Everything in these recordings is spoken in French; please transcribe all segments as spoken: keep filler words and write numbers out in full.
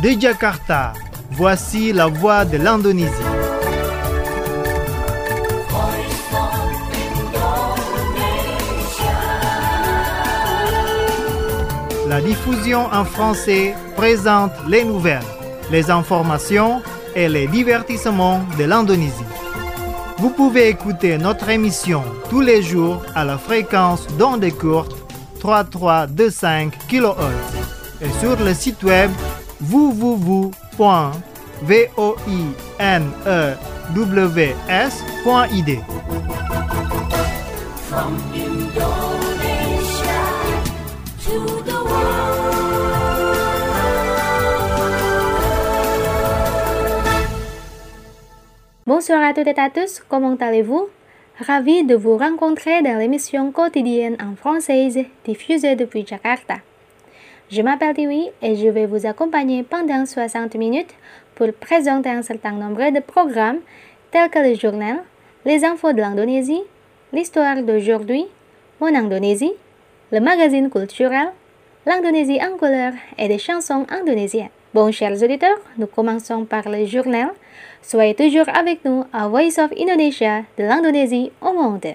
De Jakarta, voici la voix de l'Indonésie. La diffusion en français présente les nouvelles, les informations et les divertissements de l'Indonésie. Vous pouvez écouter notre émission tous les jours à la fréquence d'onde courte trois mille trois cent vingt-cinq kilohertz et sur le site web w w w point voinews point i d. From Indonesia to the world. Bonsoir à toutes et à tous, comment allez-vous? Ravi de vous rencontrer dans l'émission quotidienne en française diffusée depuis Jakarta. Je m'appelle Tiwi et je vais vous accompagner pendant soixante minutes pour présenter un certain nombre de programmes tels que le journal, les infos de l'Indonésie, l'histoire d'aujourd'hui, Mon Indonésie, le magazine culturel, l'Indonésie en couleur et des chansons indonésiennes. Bon, chers auditeurs, nous commençons par le journal. Soyez toujours avec nous à Voice of Indonesia de l'Indonésie au monde.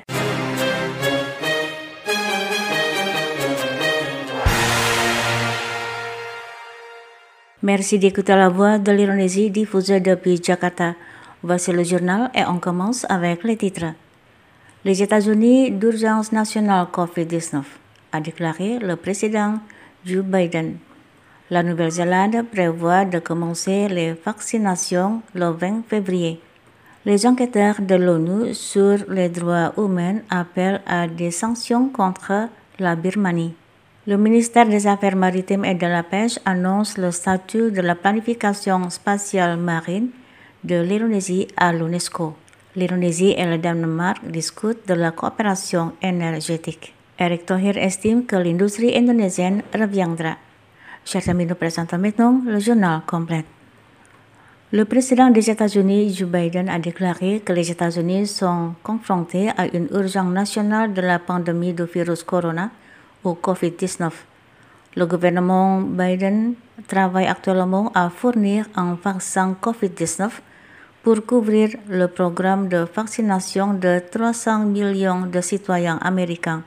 Merci d'écouter la voix de l'Indonésie diffusée depuis Jakarta. Voici le journal et on commence avec les titres. Les États-Unis d'urgence nationale covid dix-neuf, a déclaré le président Joe Biden. La Nouvelle-Zélande prévoit de commencer les vaccinations le vingt février. Les enquêteurs de l'ONU sur les droits humains appellent à des sanctions contre la Birmanie. Le ministère des Affaires maritimes et de la Pêche annonce le statut de la planification spatiale marine de l'Indonésie à l'UNESCO. L'Indonésie et le Danemark discutent de la coopération énergétique. Erick Thohir estime que l'industrie indonésienne reviendra. Chers amis, nous présentons maintenant le journal complet. Le président des États-Unis, Joe Biden, a déclaré que les États-Unis sont confrontés à une urgence nationale de la pandémie du virus corona ou covid dix-neuf. Le gouvernement Biden travaille actuellement à fournir un vaccin covid dix-neuf pour couvrir le programme de vaccination de trois cents millions de citoyens américains.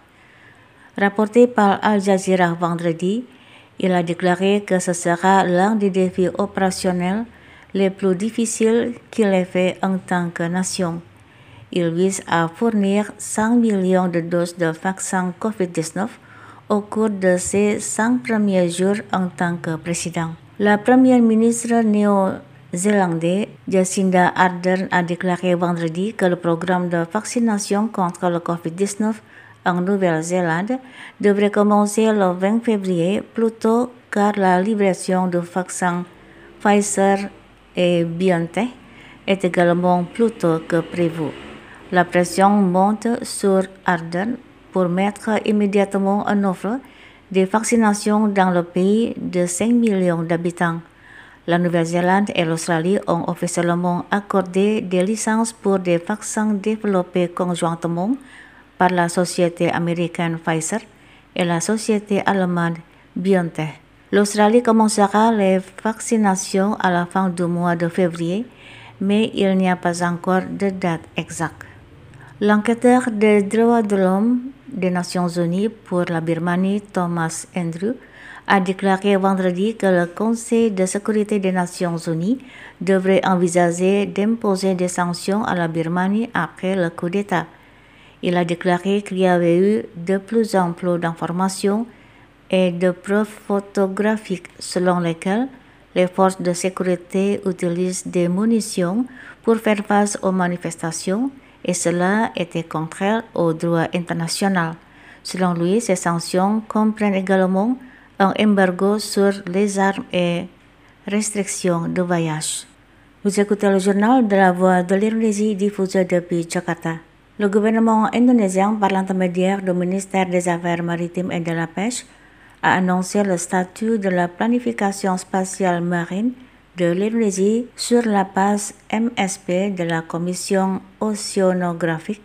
Rapporté par Al Jazeera vendredi, il a déclaré que ce sera l'un des défis opérationnels les plus difficiles qu'il ait fait en tant que nation. Il vise à fournir cent millions de doses de vaccin covid dix-neuf au cours de ses cinq premiers jours en tant que président. La première ministre néo-zélandaise Jacinda Ardern a déclaré vendredi que le programme de vaccination contre le covid dix-neuf en Nouvelle-Zélande devrait commencer le vingt février plus tôt car la livraison du vaccin Pfizer et BioNTech est également plus tôt que prévu. La pression monte sur Ardern pour mettre immédiatement en œuvre des vaccinations dans le pays de cinq millions d'habitants. La Nouvelle-Zélande et l'Australie ont officiellement accordé des licences pour des vaccins développés conjointement par la société américaine Pfizer et la société allemande BioNTech. L'Australie commencera les vaccinations à la fin du mois de février, mais il n'y a pas encore de date exacte. L'enquêteur des droits de l'homme des Nations Unies pour la Birmanie, Thomas Andrews, a déclaré vendredi que le Conseil de sécurité des Nations Unies devrait envisager d'imposer des sanctions à la Birmanie après le coup d'État. Il a déclaré qu'il y avait eu de plus en plus d'informations et de preuves photographiques selon lesquelles les forces de sécurité utilisent des munitions pour faire face aux manifestations et cela était contraire au droit international. Selon lui, ces sanctions comprennent également un embargo sur les armes et restrictions de voyage. Vous écoutez le journal de la voix de l'Indonésie diffusé depuis Jakarta. Le gouvernement indonésien, par l'intermédiaire du ministère des Affaires maritimes et de la Pêche, a annoncé le statut de la planification spatiale marine de l'Indonésie sur la base M S P de la Commission océanographique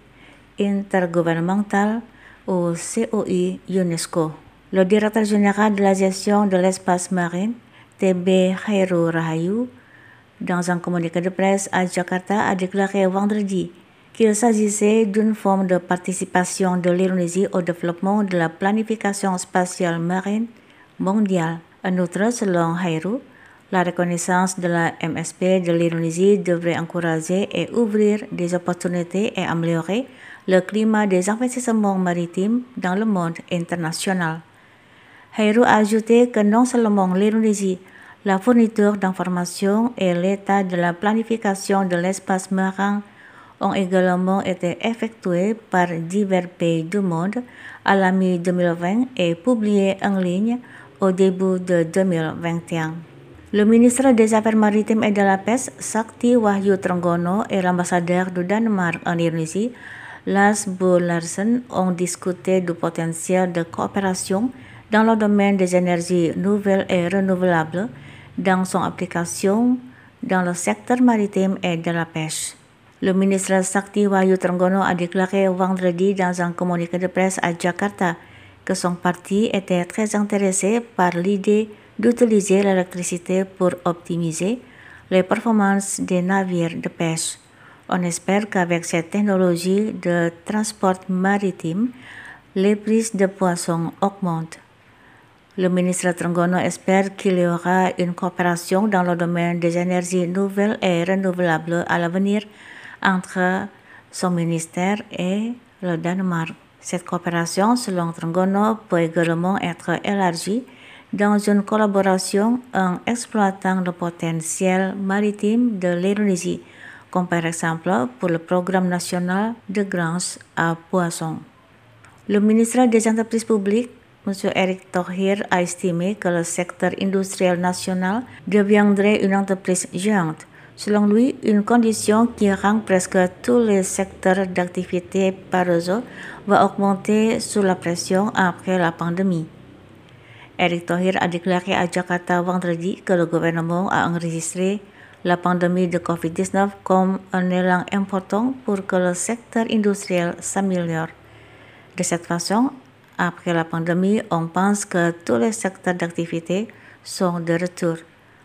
intergouvernementale ou C O I UNESCO. Le directeur général de la gestion de l'espace marin, T B Khairul Rahayu, dans un communiqué de presse à Jakarta, a déclaré vendredi qu'il s'agissait d'une forme de participation de l'Indonésie au développement de la planification spatiale marine mondiale. En outre, selon Khairul, la reconnaissance de la M S P de l'Indonésie devrait encourager et ouvrir des opportunités et améliorer le climat des investissements maritimes dans le monde international. Khairul a ajouté que non seulement l'Indonésie, la fourniture d'informations et l'état de la planification de l'espace marin ont également été effectués par divers pays du monde à la mi deux mille vingt et publiés en ligne au début de deux mille vingt et un. Le ministre des Affaires maritimes et de la Pêche, Sakti Wahyu Trenggono, et l'ambassadeur du Danemark en Indonésie, Lars Bo Larsen, ont discuté du potentiel de coopération dans le domaine des énergies nouvelles et renouvelables, dans son application dans le secteur maritime et de la pêche. Le ministre Sakti Wahyu Trenggono a déclaré vendredi dans un communiqué de presse à Jakarta que son parti était très intéressé par l'idée d'utiliser l'électricité pour optimiser les performances des navires de pêche. On espère qu'avec cette technologie de transport maritime, les prix de poissons augmentent. Le ministre Trenggono espère qu'il y aura une coopération dans le domaine des énergies nouvelles et renouvelables à l'avenir entre son ministère et le Danemark. Cette coopération, selon Trenggono, peut également être élargie dans une collaboration en exploitant le potentiel maritime de l'Indonésie, comme par exemple pour le programme national de granges à poissons. Le ministre des Entreprises publiques, M. Erick Thohir, a estimé que le secteur industriel national deviendrait une entreprise géante. Selon lui, une condition qui rend presque tous les secteurs d'activité paresseux va augmenter sous la pression après la pandémie. Erick Thohir a déclaré à Jakarta vendredi que le gouvernement a enregistré la pandémie de covid dix-neuf comme un élan important pour que le secteur industriel s'améliore. De cette façon, après la pandémie, on pense que tous les secteurs d'activité sont de retour.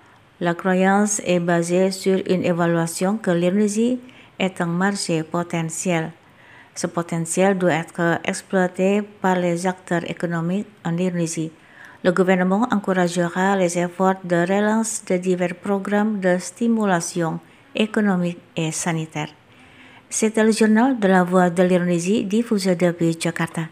La croyance est basée sur une évaluation que l'Indonésie est un marché potentiel. Ce potentiel doit être exploité par les acteurs économiques en Indonésie. Le gouvernement encouragera les efforts de relance de divers programmes de stimulation économique et sanitaire. C'était le journal de la Voix de l'Indonésie diffusé depuis Jakarta.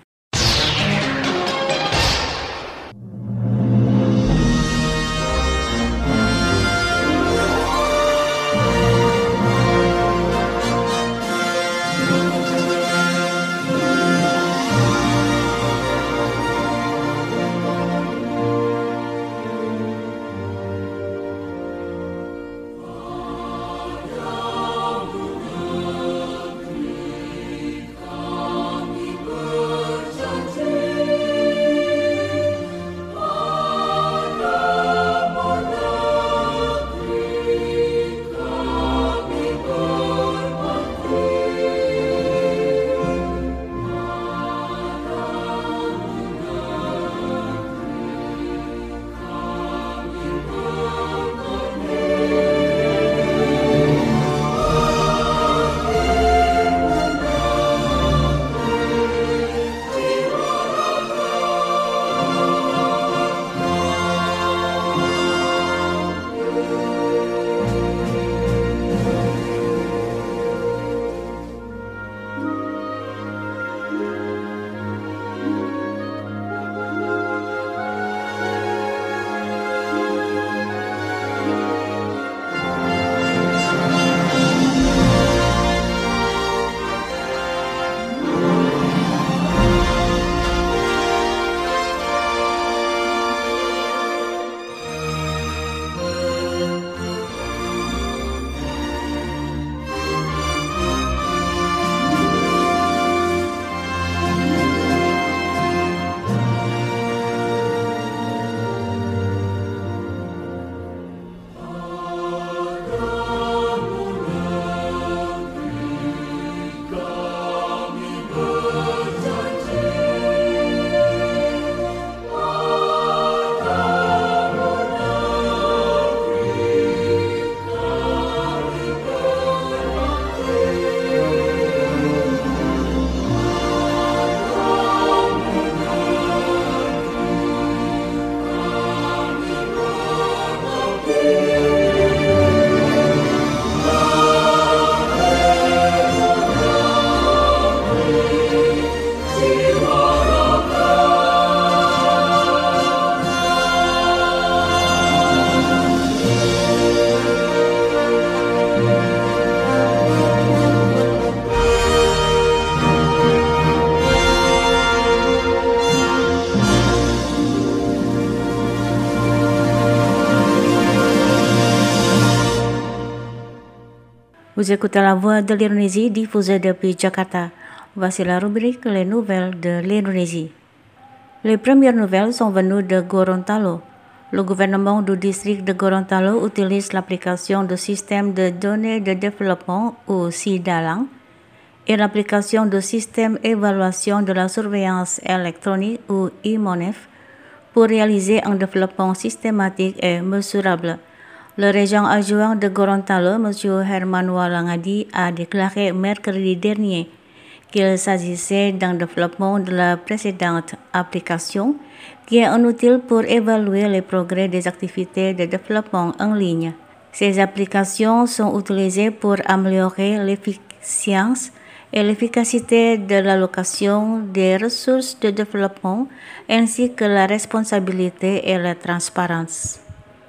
Bird Vous écoutez la voix de l'Indonésie diffusée depuis Jakarta. Voici la rubrique Les nouvelles de l'Indonésie. Les premières nouvelles sont venues de Gorontalo. Le gouvernement du district de Gorontalo utilise l'application de système de données de développement ou SIDALANG et l'application de système évaluation de la surveillance électronique ou I M O N E F pour réaliser un développement systématique et mesurable. Le régent adjoint de Gorontalo, M. Herman Walangadi, a déclaré mercredi dernier qu'il s'agissait d'un développement de la précédente application qui est un outil pour évaluer les progrès des activités de développement en ligne. Ces applications sont utilisées pour améliorer l'efficience et l'efficacité de l'allocation des ressources de développement ainsi que la responsabilité et la transparence.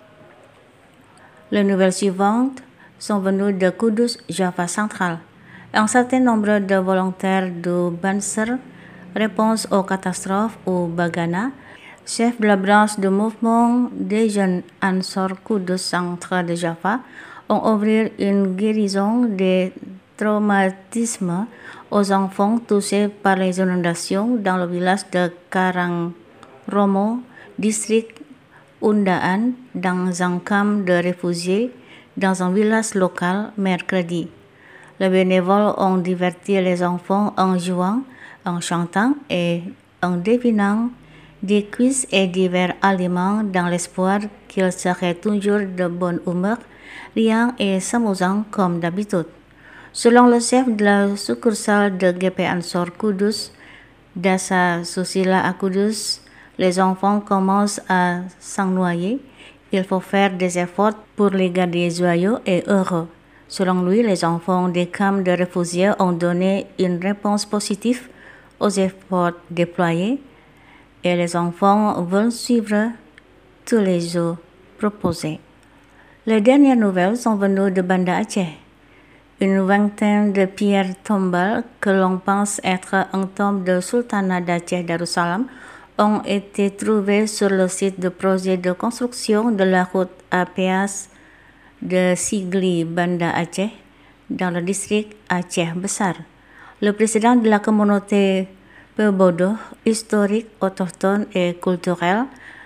Les nouvelles suivantes sont venues de Kudus, Java central. Un certain nombre de volontaires du Banser Réponse aux catastrophes ou Bagana, chef de la branche du mouvement des jeunes Ansor Kudus centre de Java, ont ouvert une guérison des traumatismes aux enfants touchés par les inondations dans le village de Karangromo, district Undaan, dans un camp de réfugiés dans un village local mercredi. Les bénévoles ont diverti les enfants en jouant, en chantant et en devinant des quiz et divers aliments dans l'espoir qu'ils seraient toujours de bonne humeur, riant et s'amusant comme d'habitude. Selon le chef de la succursale de G P Ansor Kudus, Dasa Susila à Kudus, les enfants commencent à s'ennuyer. Il faut faire des efforts pour les garder joyeux et heureux. Selon lui, les enfants des camps de réfugiés ont donné une réponse positive aux efforts déployés et les enfants veulent suivre tous les jours proposés. Les dernières nouvelles sont venues de Banda Aceh. Une vingtaine de pierres tombales que l'on pense être un tombe de Sultanat d'Aceh Darussalam ont été trouvées sur le site de projet de construction de la route à péage de Sigli Banda Aceh dans le district Aceh Besar. Le président de la communauté Pebodoh historique, autochtone et culturelle,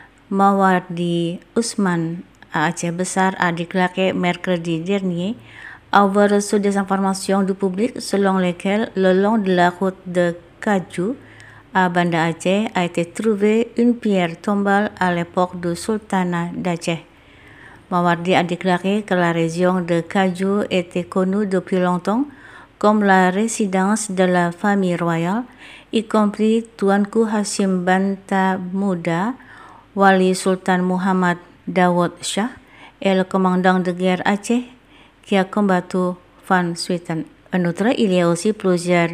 Mawardi Usman à Aceh Besar, a déclaré mercredi dernier avoir reçu des informations du public selon lesquelles le long de la route de Kaju à Banda Aceh a été trouvée une pierre tombale à l'époque du sultanat d'Aceh. Mawardi a déclaré que la région de Kaju était connue depuis longtemps comme la résidence de la famille royale, y compris Tuanku Hashim Banta Muda, Wali Sultan Muhammad Daud Shah et le commandant de guerre Aceh qui a combattu Van Swieten. En outre, il y a aussi plusieurs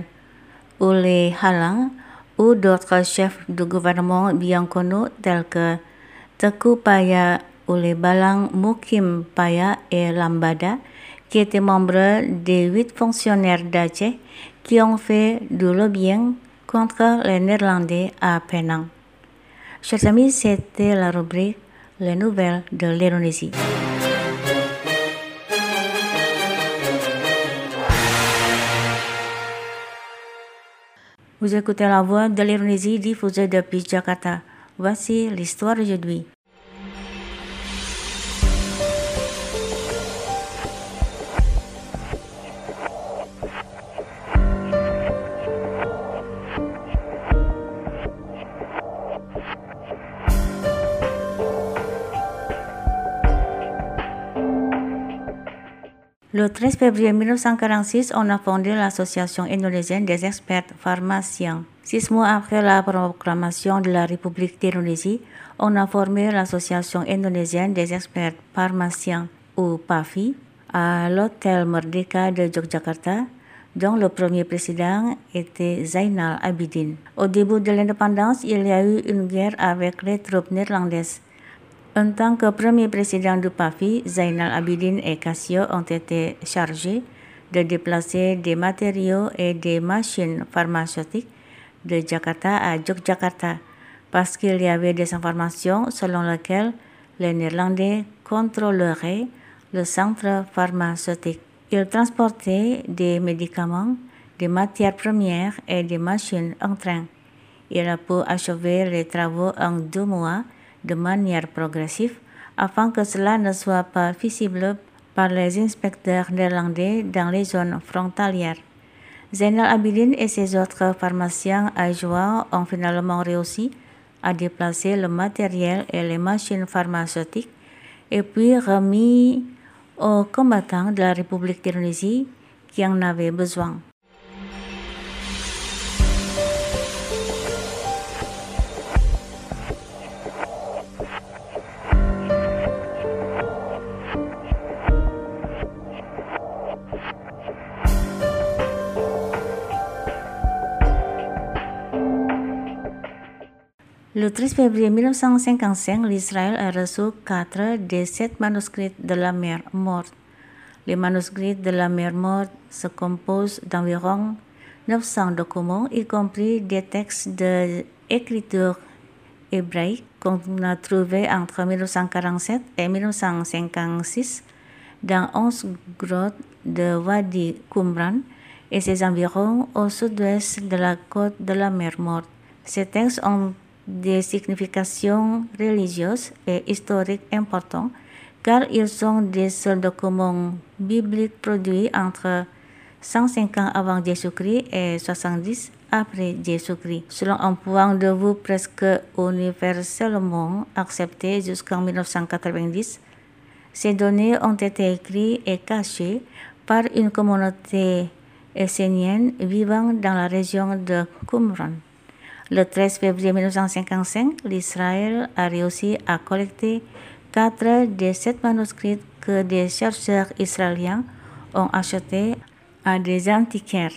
Ule Halang ou d'autres chefs du gouvernement bien connus tels que Teku Paya Ule Balang, Mukim Paya et Lambada, qui étaient membres des huit fonctionnaires d'Aceh qui ont fait du lobbying contre les Néerlandais à Penang. Chers amis, c'était la rubrique Les nouvelles de l'Indonésie. Vous écoutez la voix de l'Indonésie diffusée depuis Jakarta. Voici l'histoire d'aujourd'hui. Le treize février mille neuf cent quarante-six, on a fondé l'Association indonésienne des experts pharmaciens. Six mois après la proclamation de la République d'Indonésie, on a formé l'Association indonésienne des experts pharmaciens, ou P A F I, à l'hôtel Merdeka de Yogyakarta, dont le premier président était Zainal Abidin. Au début de l'indépendance, il y a eu une guerre avec les troupes néerlandaises. En tant que premier président du P A F I, Zainal Abidin et Casio ont été chargés de déplacer des matériaux et des machines pharmaceutiques de Jakarta à Yogyakarta parce qu'il y avait des informations selon lesquelles les Néerlandais contrôleraient le centre pharmaceutique. Il transportait des médicaments, des matières premières et des machines en train. Il a pu achever les travaux en deux mois de manière progressive afin que cela ne soit pas visible par les inspecteurs néerlandais dans les zones frontalières. Zainal Abidin et ses autres pharmaciens adjoints ont finalement réussi à déplacer le matériel et les machines pharmaceutiques et puis remis aux combattants de la République d'Indonésie qui en avaient besoin. Le treize février mille neuf cent cinquante-cinq, l'Israël a reçu quatre des sept manuscrits de la mer Morte. Les manuscrits de la mer Morte se composent d'environ neuf cents documents, y compris des textes d'écriture hébraïque qu'on a trouvés entre mille neuf cent quarante-sept et mille neuf cent cinquante-six dans onze grottes de Wadi Qumran et ses environs au sud-ouest de la côte de la mer Morte. Ces textes ont des significations religieuses et historiques importantes car ils sont des seuls documents bibliques produits entre cent cinq ans avant Jésus-Christ et soixante-dix après Jésus-Christ, selon un point de vue presque universellement accepté jusqu'en mille neuf cent quatre-vingt-dix. Ces données ont été écrites et cachées par une communauté essénienne vivant dans la région de Qumran. Le treize février mille neuf cent cinquante-cinq, l'Israël a réussi à collecter quatre des sept manuscrits que des chercheurs israéliens ont achetés à des antiquaires.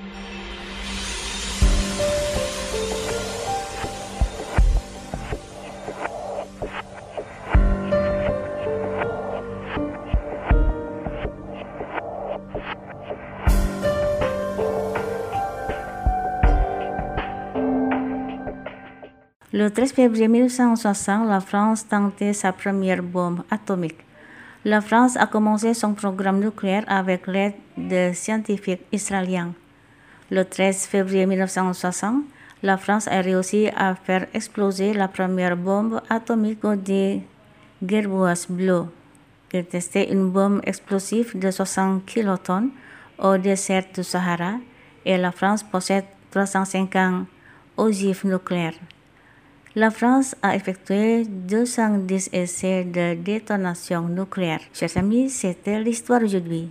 Le treize février mille neuf cent soixante, la France tentait sa première bombe atomique. La France a commencé son programme nucléaire avec l'aide de scientifiques israéliens. Le treize février mille neuf cent soixante, la France a réussi à faire exploser la première bombe atomique de Gerboise Bleu. Il testait une bombe explosive de soixante kilotonnes au désert du Sahara et la France possède trois cent cinquante ogives nucléaires. La France a effectué deux cent dix essais de détonation nucléaire. Chers amis, c'était l'histoire aujourd'hui.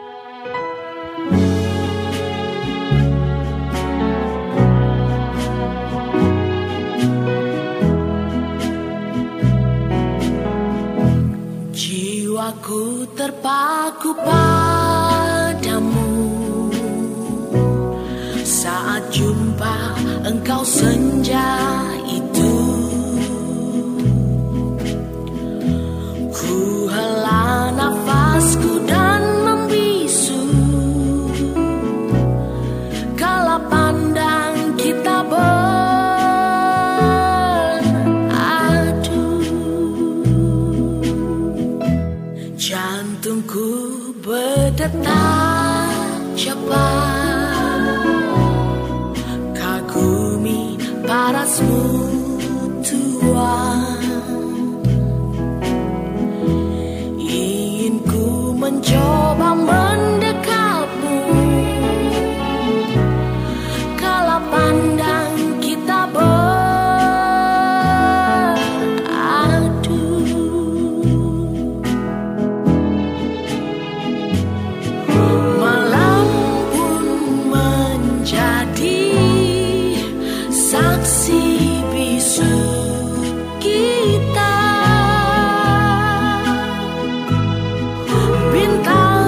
Jiwaku terpaku padamu saat jumpa engkau senja itu. Ku hela nafasku dan membisu kala pandang kita beradu. Jantungku berdetak cepat, kagumi parasmu Tuhan. Ingin ku mencoba mendekapmu kala pandang kita beradu. Malam pun menjadi saksi bisu kita. Bintang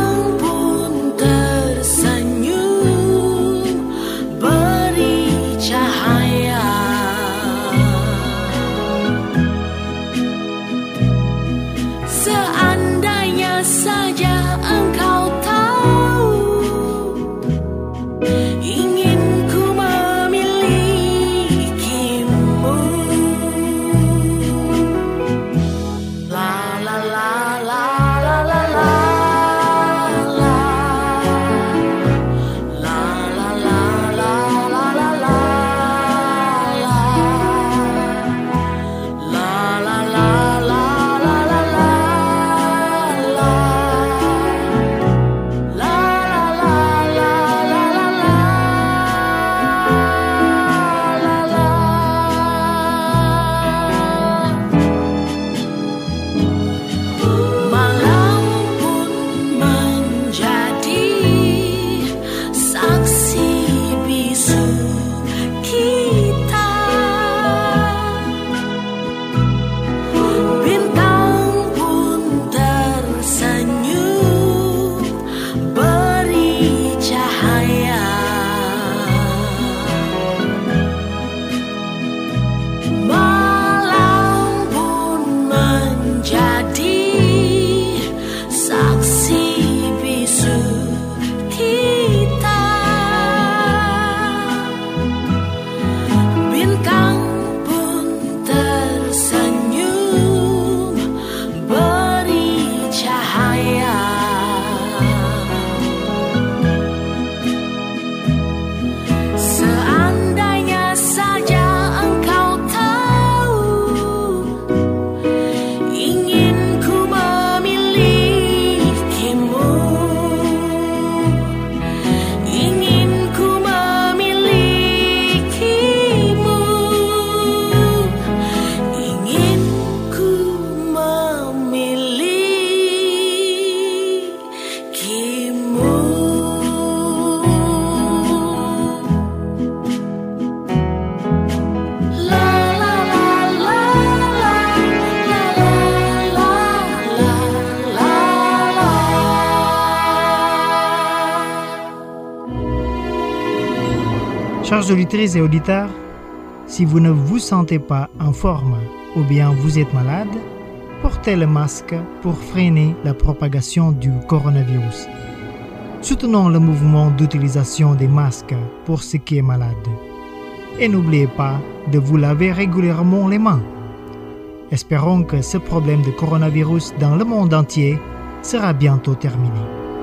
Chers auditrices et auditeurs, si vous ne vous sentez pas en forme ou bien vous êtes malade, portez le masque pour freiner la propagation du coronavirus. Soutenons le mouvement d'utilisation des masques pour ceux qui sont malades. Et n'oubliez pas de vous laver régulièrement les mains. Espérons que ce problème de coronavirus dans le monde entier sera bientôt terminé.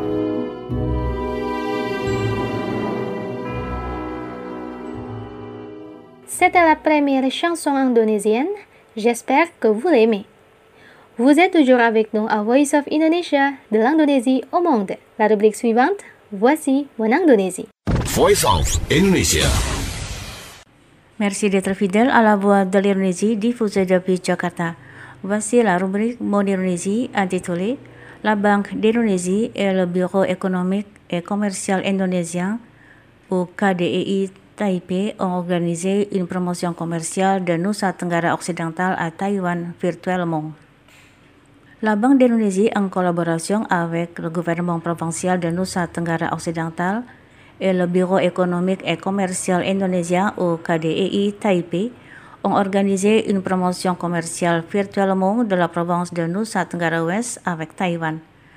C'était la première chanson indonésienne. J'espère que vous l'aimez. Vous êtes toujours avec nous à Voice of Indonesia, de l'Indonésie au monde. La rubrique suivante, voici Mon Indonésie. Voice of Indonesia. Merci d'être fidèle à la voix de l'Indonésie diffusée depuis Jakarta. Voici la rubrique Mon Indonésie intitulée La Banque d'Indonésie et le Bureau économique et commercial indonésien ou K D I I Taipei ont organisé une promotion commerciale de Nusa Tenggara Occidental à Taïwan virtuellement. La Banque d'Indonésie, en collaboration avec le gouvernement provincial de Nusa Tenggara Occidental et le Bureau économique et commercial indonésien ou K D I I Taipei, ont organisé une promotion commerciale virtuellement de la province de Nusa Tenggara Ouest avec Taïwan.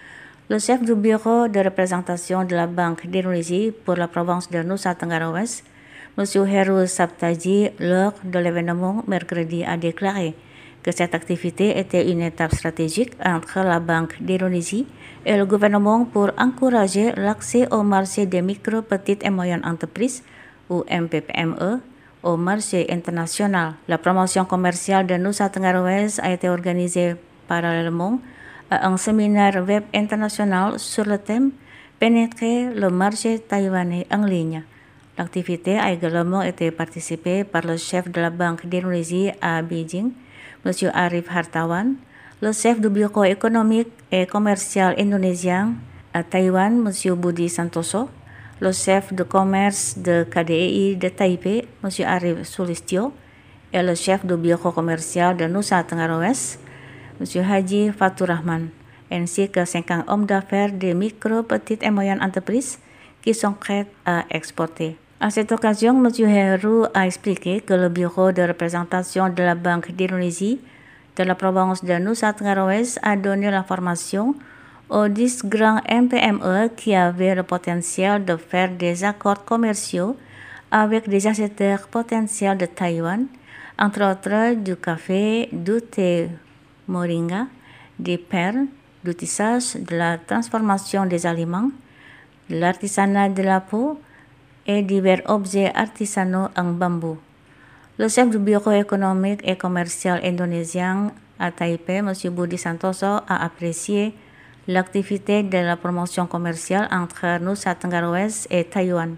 Le chef du bureau de représentation de la Banque d'Indonésie pour la province de Nusa Tenggara Ouest, M. Heru Saptaji, lors de l'événement mercredi, a déclaré que cette activité était une étape stratégique entre la Banque d'Indonésie et le gouvernement pour encourager l'accès au marché des micro, petites et moyennes entreprises, ou M P P M E, au marché international. La promotion commerciale de Nusa Tenggara Ouest a été organisée parallèlement à un séminaire web international sur le thème « Pénétrer le marché taïwanais en ligne ». L'activité a également été participée par le chef de la Banque d'Indonésie à Beijing, M. Arif Hartawan, le chef du Bureau économique et commercial indonésien à Taïwan, M. Budi Santoso, le chef de commerce de K D I I de Taipei, M. Arif Sulistyo, et le chef du Bureau commercial de Nusa Tenggara Ouest, M. Haji Fatur Rahman, ainsi que cinquante hommes d'affaires des micro, petites et moyennes entreprises qui sont prêts à exporter. À cette occasion, M. Heru a expliqué que le bureau de représentation de la Banque d'Indonésie de la province de Nusa Tenggara Ouest a donné la formation aux dix grands M P M E qui avaient le potentiel de faire des accords commerciaux avec des acheteurs potentiels de Taïwan, entre autres du café, du thé moringa, des perles, du tissage, de la transformation des aliments, de l'artisanat de la peau et divers objets artisanaux en bambou. Le chef du Bureau économique et commercial indonésien à Taipei, M. Budi Santoso, a apprécié l'activité de la promotion commerciale entre Nusa Tenggara Ouest et Taïwan.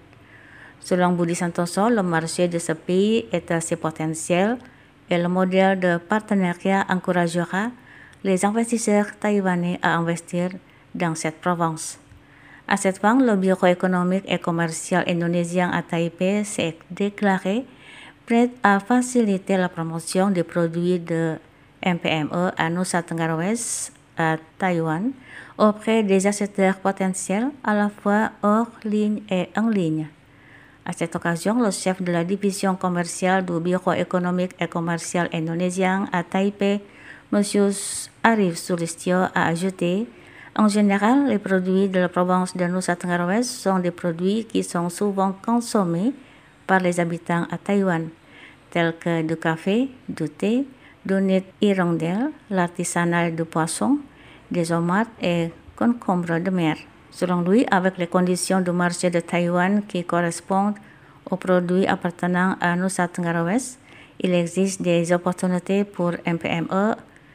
Selon Budi Santoso, le marché de ce pays est assez potentiel et le modèle de partenariat encouragera les investisseurs taïwanais à investir dans cette province. À cette fin, le Bureau économique et commercial indonésien à Taipei s'est déclaré prêt à faciliter la promotion des produits de M P M E à Nusa Tenggara Ouest, à Taïwan, auprès des acheteurs potentiels à la fois hors ligne et en ligne. À cette occasion, le chef de la division commerciale du Bureau économique et commercial indonésien à Taipei, M. Arif Sulistyo, a ajouté: en général, les produits de la province de Nusa Tenggara Ouest sont des produits qui sont souvent consommés par les habitants à Taïwan, tels que du café, du thé, du nid hirondelle, l'artisanat du poisson, des homards et concombres de mer. Selon lui, avec les conditions du marché de Taïwan qui correspondent aux produits appartenant à Nusa Tenggara Ouest, il existe des opportunités pour M P M E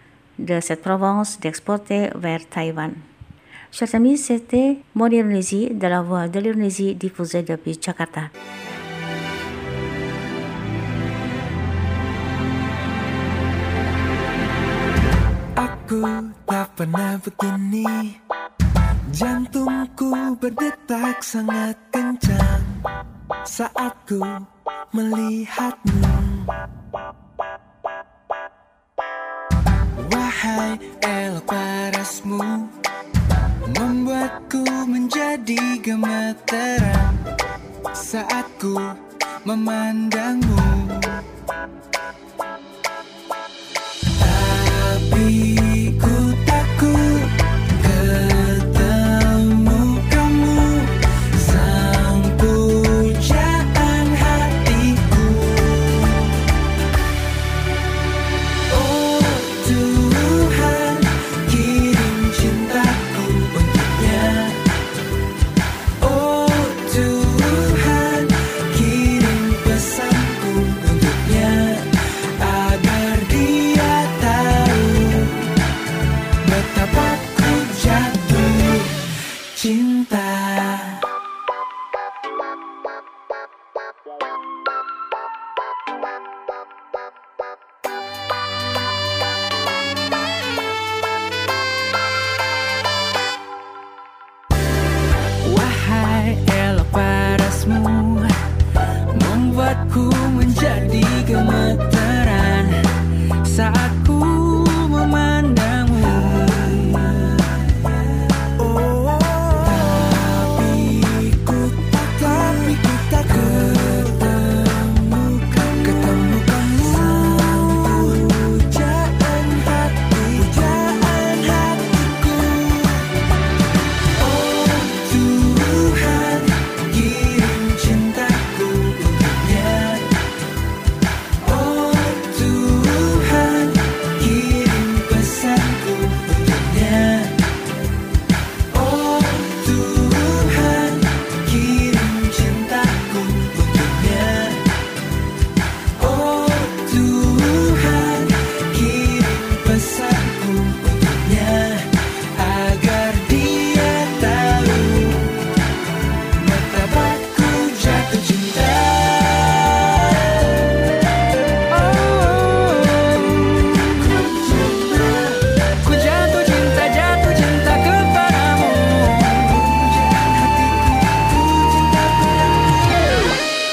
de cette province d'exporter vers Taïwan. Chers amis, c'était Mon Indonésie de la voix de l'Indonésie diffusée depuis Jakarta. Aku tak pernah begini, jantungku berdetak sangat kencang saat ku melihatmu. Wahai elok parasmu, membuatku menjadi gemeteran saat ku memandangmu. Tapi ku takut ketemu kamu, sang pujaan hatiku. Oh Tuhan, kirim cintaku untuknya. Oh Tuhan, kirim pesanku untuknya, agar dia tahu betapa ku jatuh cinta. Wahai elok parasmu, membuatku menjadi gemeteran saat ku memandangmu. Oh, tapi ku tak, tapi ku tak ketemu kamu, ketemu kamu. Sang pujaan hati, pujaan hatiku. Oh Tuhan, kirim cintaku untuknya. Oh Tuhan, kirim pesanku untuknya. Oh Tuhan, kirim cintaku untuknya. Oh Tuhan, kirim pesanku untuknya, agar dia tahu betapa ku jatuh cinta. Oh, ku jatuh cinta, jatuh cinta kepadamu. Pujaan hatiku, ku cinta padamu.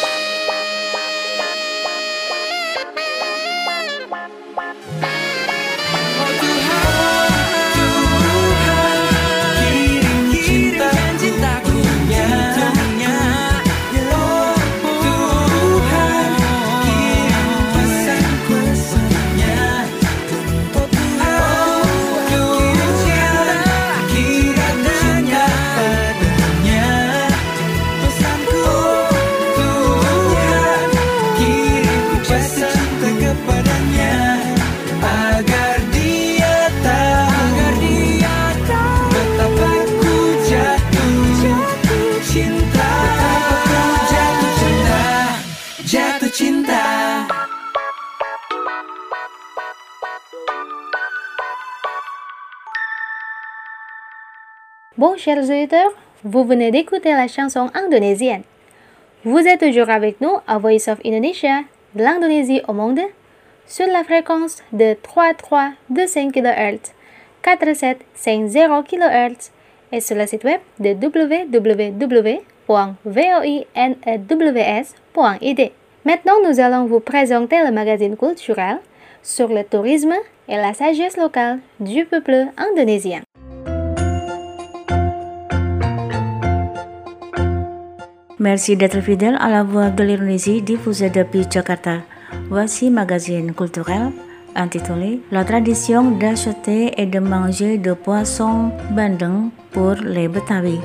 Oh Tuhan, Tuhan, kirim cintaku untuknya. Oh Tuhan, kirim pesanku untuknya. Oh Tuhan, kirim cinta untuknya. Pesanku, Tuhan, kirim pesan kepadanya, agar dia tahu, agar dia tahu betapa ku jatuh cinta, betapa ku jatuh cinta, jatuh cinta. Bon, chers auditeurs, vous venez d'écouter la chanson indonésienne. Vous êtes toujours avec nous à Voice of Indonesia, de l'Indonésie au monde, sur la fréquence de trois trois deux cinq kilohertz, quatre sept cinq zéro kilohertz et sur le site web de w w w point voinews point i d. Maintenant, nous allons vous présenter le magazine culturel sur le tourisme et la sagesse locale du peuple indonésien. Merci d'être fidèle à la voix de l'Indonésie diffusée depuis Jakarta. Voici magazine culturel intitulé La tradition d'acheter et de manger de poisson bandeng pour les Betawi.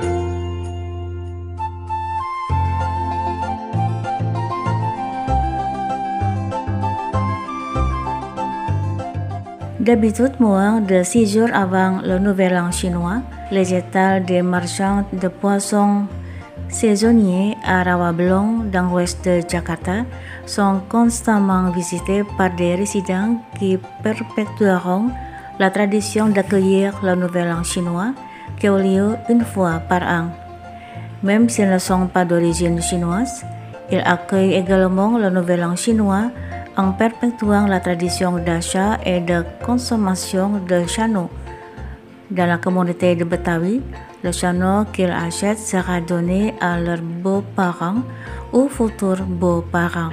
D'habitude, moins de six jours avant le Nouvel An chinois, les étals des marchands de poissons saisonniers à Rawabelong dans l'ouest de Jakarta sont constamment visités par des résidents qui perpétueront la tradition d'accueillir le Nouvel An chinois qui a lieu une fois par an. Même s'ils ne sont pas d'origine chinoise, ils accueillent également le Nouvel An chinois en perpétuant la tradition d'achat et de consommation de chano. Dans la communauté de Betawi, le chano qu'ils achètent sera donné à leurs beaux-parents ou futurs beaux-parents.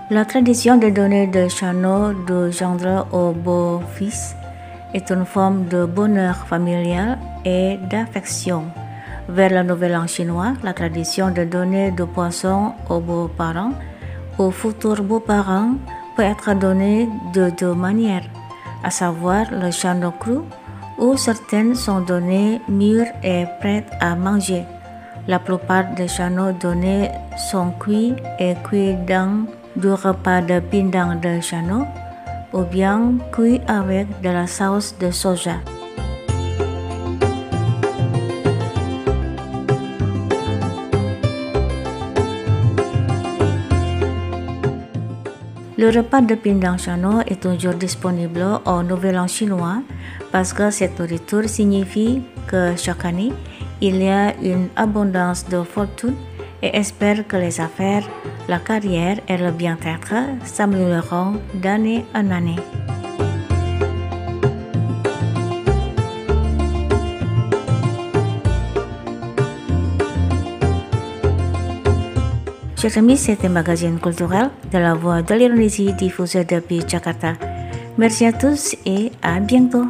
La tradition de donner des chameaux de gendre au beau-fils est une forme de bonheur familial et d'affection. Vers le Nouvel An chinois, la tradition de donner du poisson aux beaux-parents, aux futurs beaux-parents, peut être donnée de deux manières, à savoir le chameau cru, où certaines sont données mûres et prêtes à manger. La plupart des chameaux donnés sont cuits et cuits dans du repas de pindang de chameau ou bien cuits avec de la sauce de soja. Le repas de pindang chameau est toujours disponible au Nouvel An chinois parce que cette nourriture signifie que chaque année, il y a une abondance de fortune et espère que les affaires, la carrière et le bien-être s'amélioreront d'année en année. Chers amis, c'était un magazine culturel de la Voix de l'Indonésie diffusé depuis Jakarta. Merci à tous et à bientôt.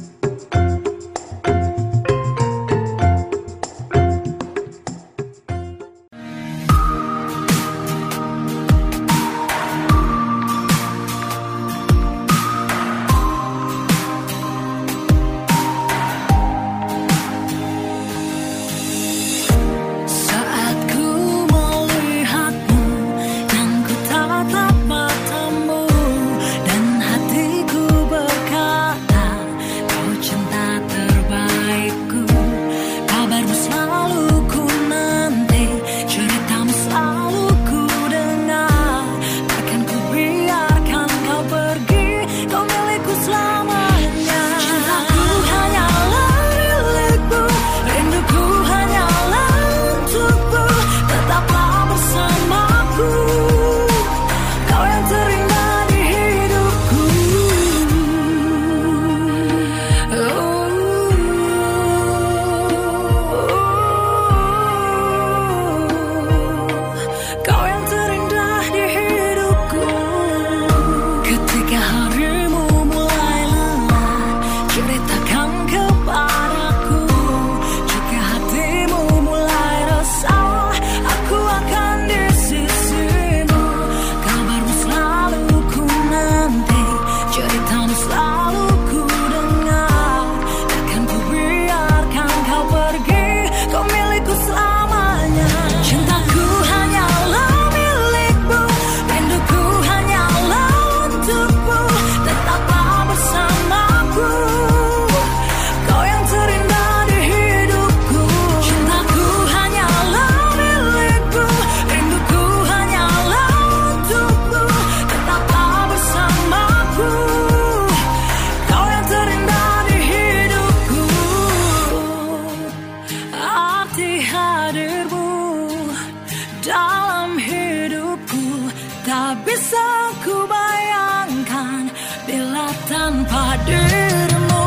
Tanpa dirimu,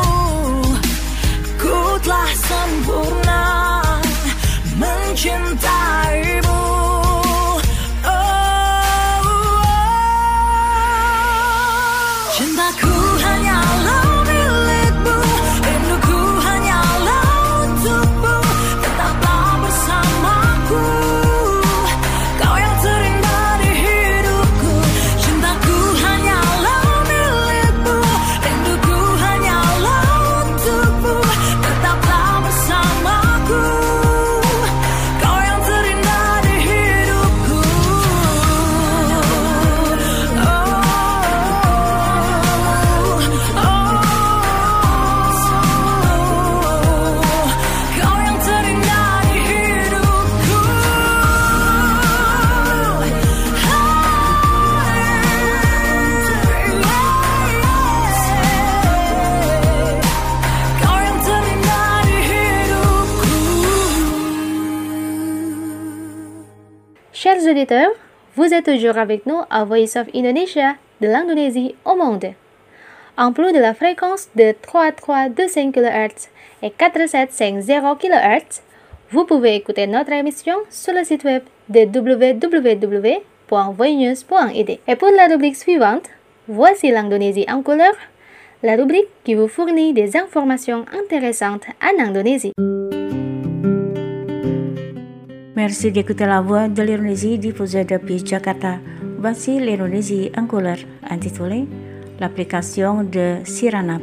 ku telah sempurna mencintaimu. Oh, oh, oh. Cintaku hanyalah milikmu, rinduku hanyalah untukmu. Tetaplah bersamaku, kau yang terindah di hidupku. Cintaku hanyalah milikmu, rinduku hanyalah untukmu. Tetaplah bersamaku, kau yang terindah di hidupku. Oh, oh, oh. Kau yang terindah di hidupku. Kau yang terindah di hidupku. Chers auditeurs, vous êtes toujours avec nous à Voice of Indonesia de l'Indonésie au monde. En plus de la fréquence de trois trois deux cinq kilohertz et quatre sept cinq zéro kilohertz, vous pouvez écouter notre émission sur le site web de w w w point voinews point i d. Et pour la rubrique suivante, voici l'Indonésie en couleur, la rubrique qui vous fournit des informations intéressantes en Indonésie. Merci d'écouter la voix de l'Indonésie diffusée depuis Jakarta. Voici l'Indonésie en couleur, intitulée l'application de Siranap.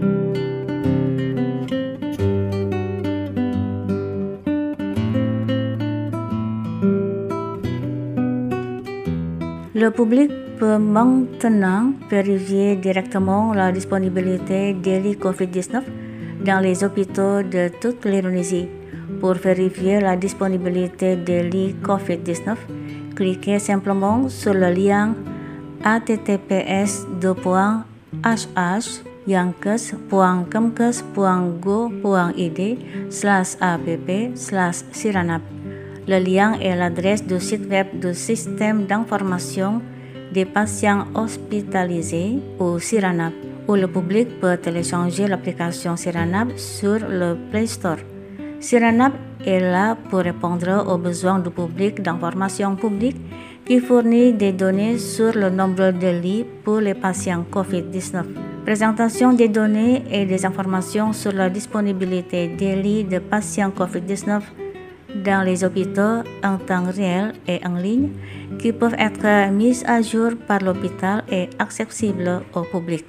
Le public peut maintenant vérifier directement la disponibilité des lits covid dix-neuf dans les hôpitaux de toute l'Indonésie. Pour vérifier la disponibilité des lits covid dix-neuf, cliquez simplement sur le lien h t t p s deux points slash yankes point kemkes point go point i d slash app slash siranap. Le lien est l'adresse du site web du système d'information des patients hospitalisés ou Siranap, où le public peut télécharger l'application Siranap sur le Play Store. Siranap est là pour répondre aux besoins du public d'information publique qui fournit des données sur le nombre de lits pour les patients covid dix-neuf. Présentation des données et des informations sur la disponibilité des lits de patients covid dix-neuf dans les hôpitaux en temps réel et en ligne qui peuvent être mises à jour par l'hôpital et accessibles au public.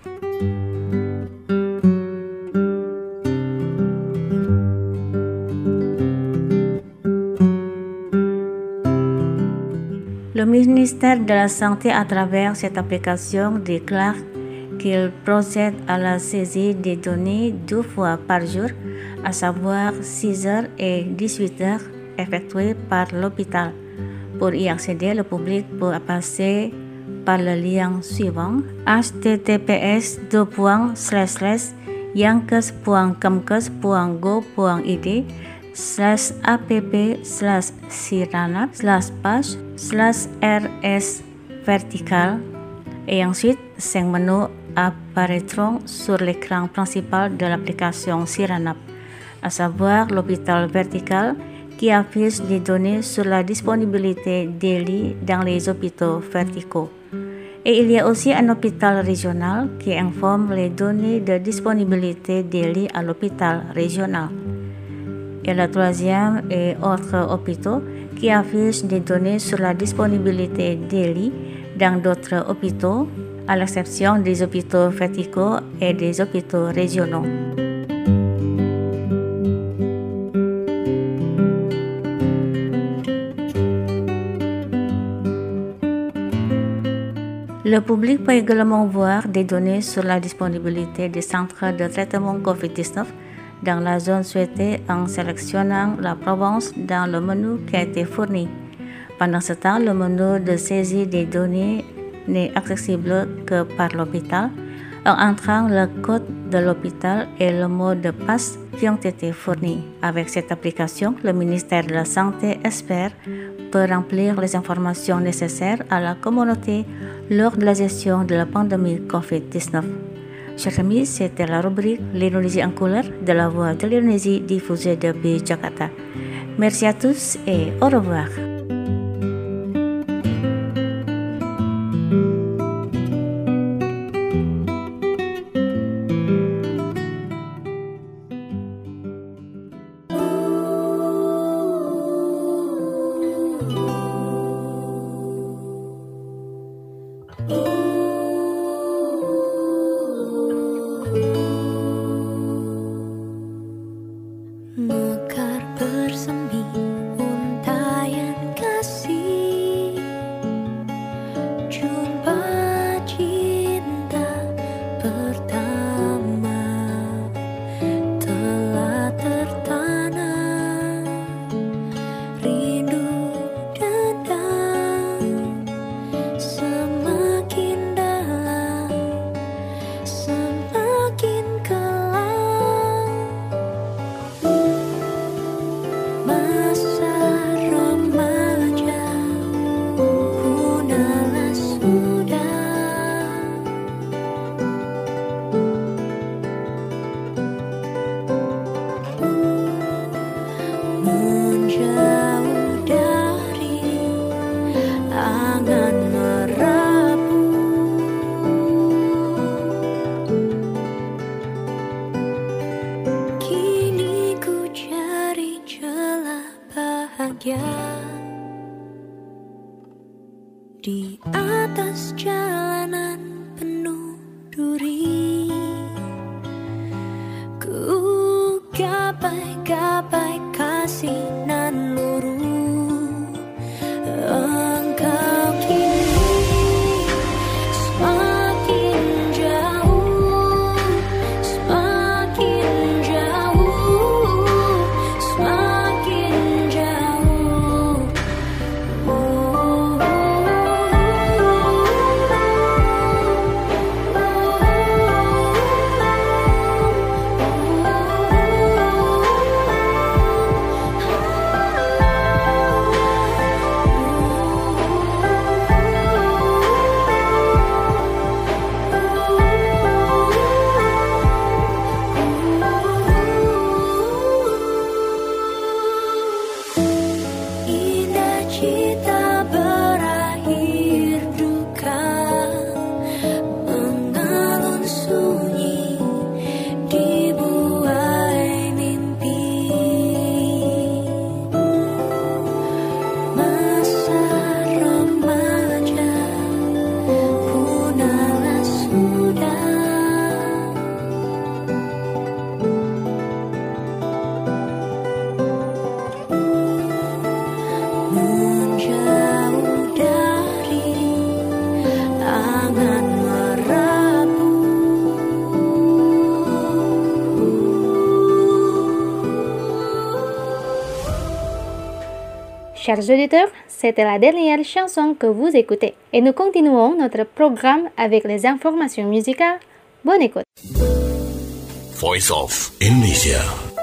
Le ministère de la Santé, à travers cette application, déclare qu'il procède à la saisie des données deux fois par jour, à savoir six heures et dix-huit heures, effectuées par l'hôpital. Pour y accéder, le public peut passer par le lien suivant h t t p s deux points slash slash yankes point kemkes point go point i d slash app slash siranap slash page slash rs vertical et ensuite cinq menus apparaîtront sur l'écran principal de l'application Siranap, à savoir l'hôpital vertical qui affiche les données sur la disponibilité des lits dans les hôpitaux verticaux. Et il y a aussi un hôpital régional qui informe les données de disponibilité des lits à l'hôpital régional. Et le troisième est autres hôpitaux qui affichent des données sur la disponibilité des lits dans d'autres hôpitaux, à l'exception des hôpitaux verticaux et des hôpitaux régionaux. Le public peut également voir des données sur la disponibilité des centres de traitement covid dix-neuf dans la zone souhaitée en sélectionnant la province dans le menu qui a été fourni. Pendant ce temps, le menu de saisie des données n'est accessible que par l'hôpital en entrant le code de l'hôpital et le mot de passe qui ont été fournis. Avec cette application, le ministère de la Santé espère peut remplir les informations nécessaires à la communauté lors de la gestion de la pandémie covid dix-neuf. Chers amis, c'était la rubrique l'Indonésie en couleur de la voix de l'Indonésie diffusée depuis Jakarta. Merci à tous et au revoir. Mekar bersemi untayan bahagia di atas jalanan penuh duri. Ku gapai-gapai kasih nan luruh. Engkau kini semakin jauh, semakin jauh, semakin jauh. Indah cita berakhir duka, mengalun sunyi di buai mimpi. Masa remaja punahlah sudah. Menjauh dari angan merabu. Chers auditeurs, c'était la dernière chanson que vous écoutez. Et nous continuons notre programme avec les informations musicales. Bonne écoute. Voice of Indonesia.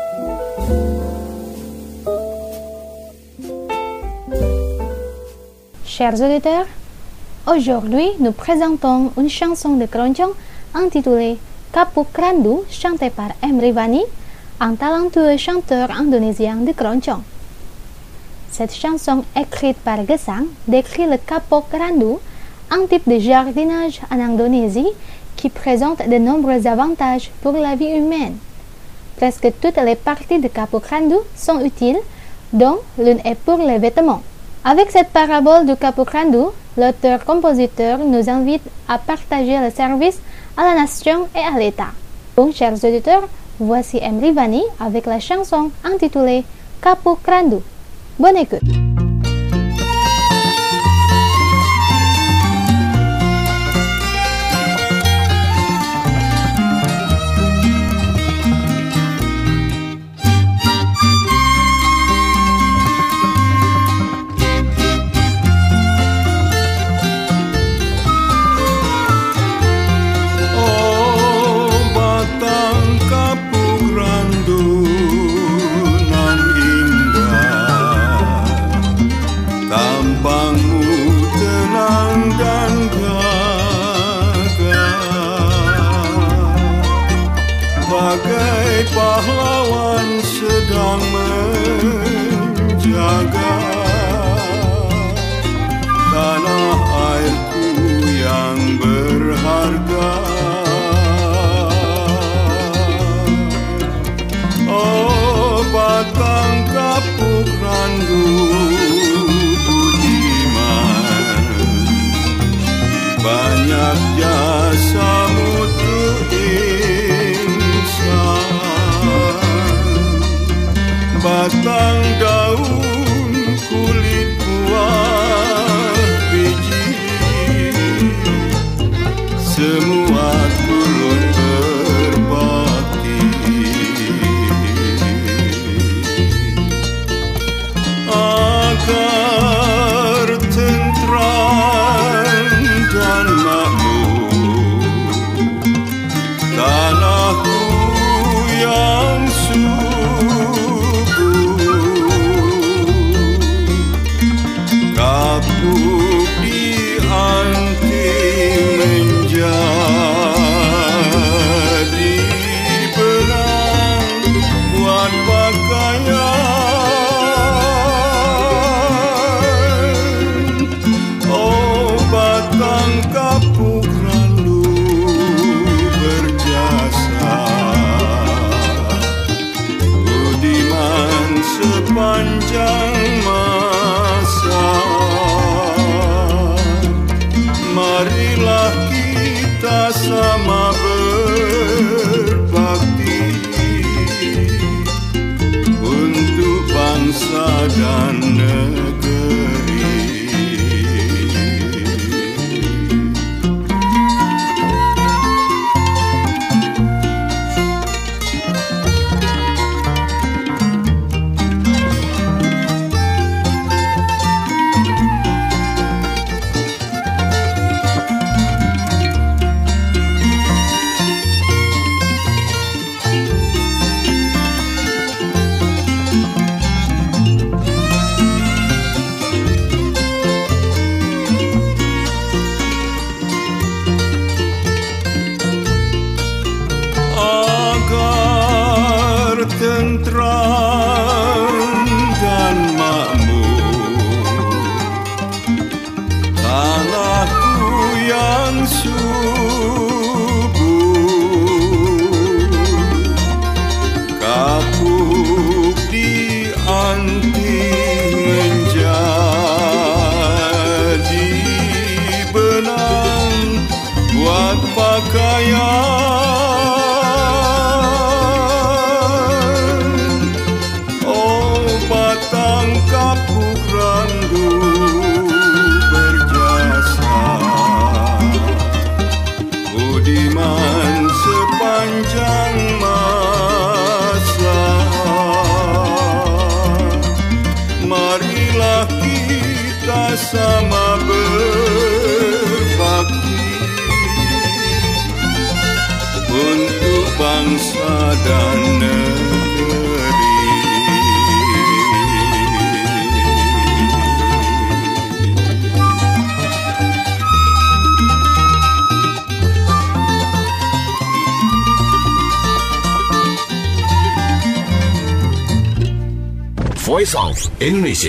Chers auditeurs, aujourd'hui nous présentons une chanson de Keroncong intitulée Kapuk Randu, chantée par M. Rivani, un talentueux chanteur indonésien de Keroncong. Cette chanson écrite par Gesang décrit le Kapuk Randu, un type de jardinage en Indonésie qui présente de nombreux avantages pour la vie humaine. Presque toutes les parties de Kapuk Randu sont utiles, dont l'une est pour les vêtements. Avec cette parabole du Kapuk Randu, l'auteur-compositeur nous invite à partager le service à la nation et à l'État. Donc, chers auditeurs, voici M. Rivani avec la chanson intitulée Kapuk Randu. Bonne écoute. Oh, batang kapuk randu nan indah, tampangmu tenang dan gagah, bagai pahlawan sedang menjaga tanah airku yang berharga. Oh, batang kapuk randu budiman, banyak jasamu untuk insan, sama-sama berbakti untuk bangsa dan negeri. Voice of Indonesia.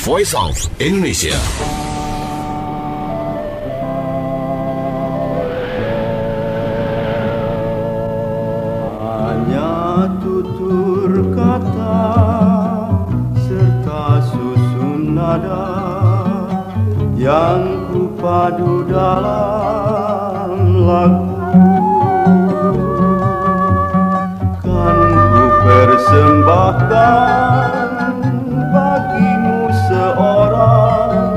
Voice of Indonesia. Hanya tutur kata serta susun nada yang ku padu dalam lagu, kan ku persembahkan bagimu seorang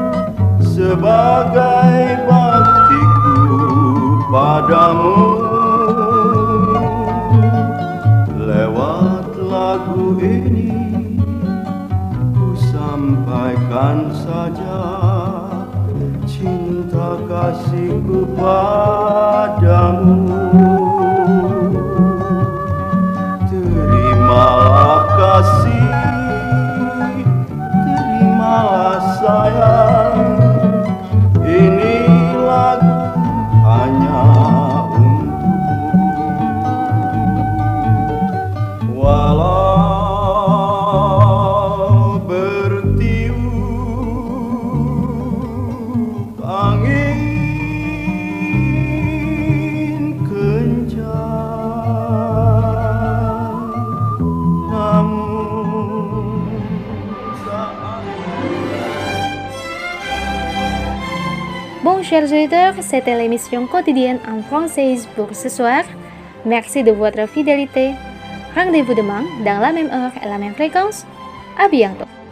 sebagai baktiku padamu. Lewat lagu ini ku sampaikan saja cinta kasihku padamu. Terimalah kasih, terimalah sayang, ini lagu hanya untukmu. Walau bertiup angin kencang, namun saat Bon, chers auditeurs, c'était l'émission quotidienne en français pour ce soir. Merci de votre fidélité. Rendez-vous demain dans la même heure et la même fréquence. À bientôt.